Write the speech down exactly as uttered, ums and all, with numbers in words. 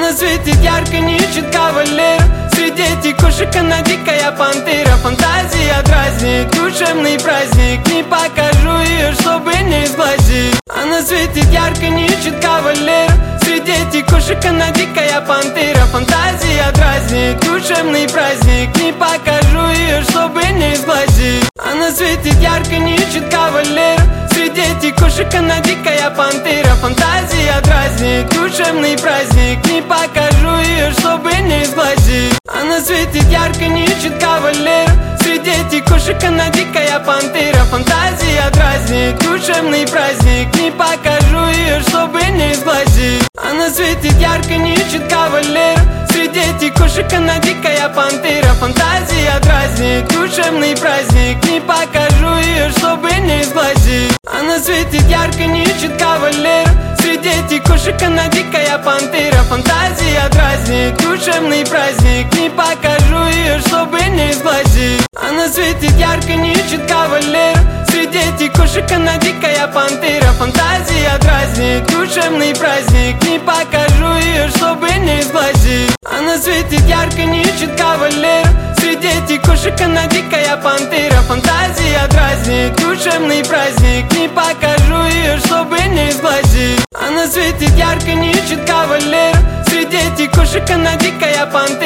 Она светит ярко, не ищет кавалер. Среди текушек она дикая пантера. Фантазия дразнит, душевный праздник. Не покажу ее, чтобы не сглазить. Она светит ярко, не ищет кавалер. Среди текушек она дикая пантера. Фантазия дразнит, душевный праздник. Не покажу ее, чтобы не сглазить. Она светит ярко, не ищет кавалер. Среди текушек она дикая пантера. Фантазия дразнит, душевный праздник. Не покажу ее, чтобы не сглазить. Она светит ярко, не ищет кавалер. Среди текушек она дикая пантера. Фантазия дразнит, душевный праздник. Не покажу ее, чтобы не сглазить. Она светит ярко, не ищет кавалер. Среди текушек она дикая пантера. Фантазия дразнит, душевный праздник. Не покажу ее, чтобы не сглазить. Она светит ярко, не ищет кавалер. Среди текушек она дикая пантера. Фантазия дразнит, душевный праздник. Не покажу ее, чтобы не сглазить. Она светит ярко, не ищет кавалер. Среди текушек она дикая пантера. Фантазия дразнит, душевный праздник. Не покажу ее, чтобы не сглазить. Она светит ярко, не ищет кавалер. Среди текушек она дикая пантера. Фантазия дразнит, душевный праздник. Не покажу ее, чтобы не сглазить. Она светит ярко, не ищет кавалер. Среди текушек она дикая пантера.